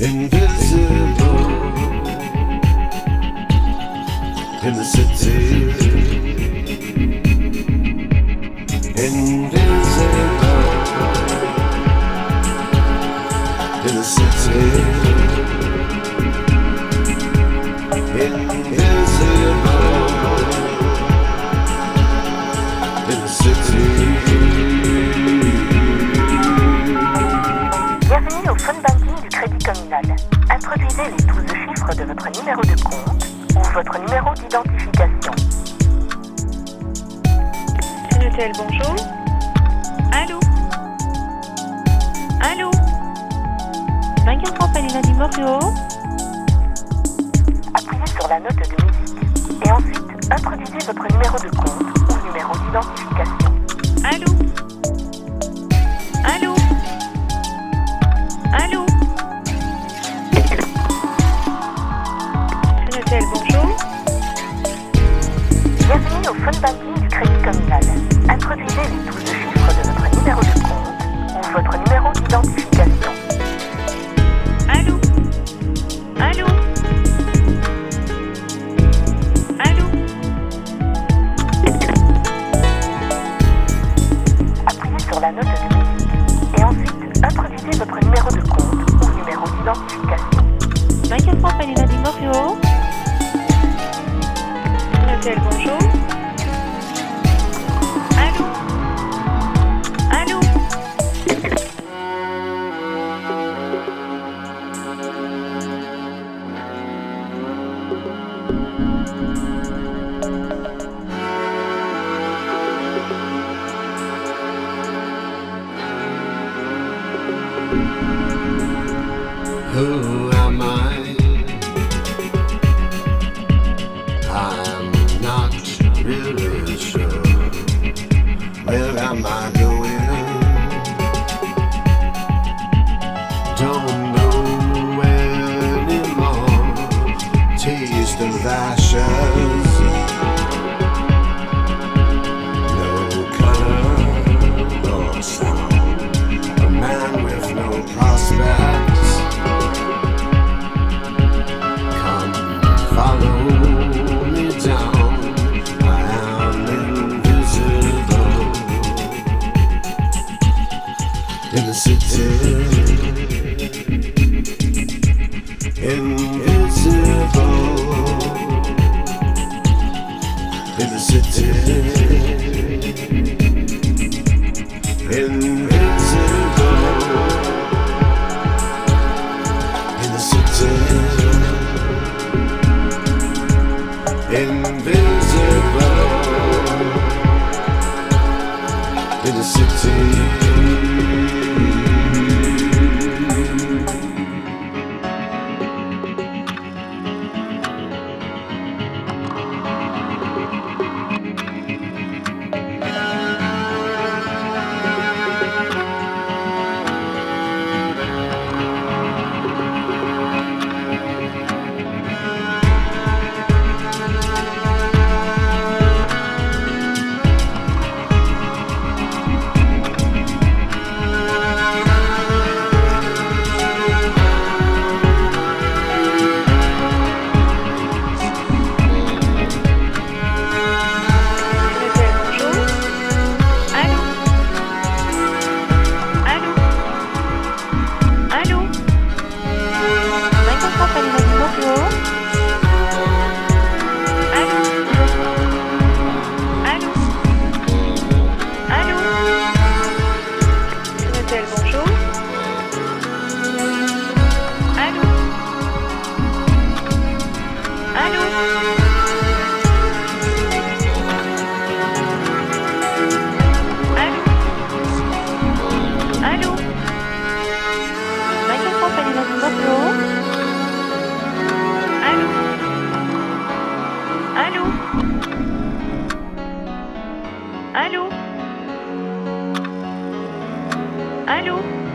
invisible in the city, invisible in the city, invisible in the city. Bienvenue au phone banking du Crédit Communal. Introduisez les 12 chiffres de votre numéro de compte ou votre numéro d'identification. Sunotel, bonjour. Allô? Allô? 24 Palina di Morio. Appuyez sur la note de musique et ensuite introduisez votre numéro de compte ou numéro d'identification. Allô? Allô? Allô? Sunotel, bonjour. Bienvenue au phone banking du Crédit Communal. Introduisez les 12 chiffres de votre numéro de compte ou votre numéro d'identification. Allô? Allô? Allô? Appuyez sur la note de musique et ensuite introduisez votre numéro de compte ou numéro d'identification. 24 Palina di Morio. Sunotel, bonjour. Allô? Allô? Who am I? I'm not really sure. Where am I going? Don't know anymore. Taste of ashes. No color or sound. A man with no prospects. Follow me down, I am invisible in the city, invisible in the city, invisible in the city. Invisible in the city. Sunotel, bonjour. Allô? Allô? Allô? 24 Palina di Morio. Allô? Allô? Allô? Sunotel, bonjour. Allô? Allô? Allô? Allô? 24 Palina di Morio. Allô? Allô? Allô? Allô?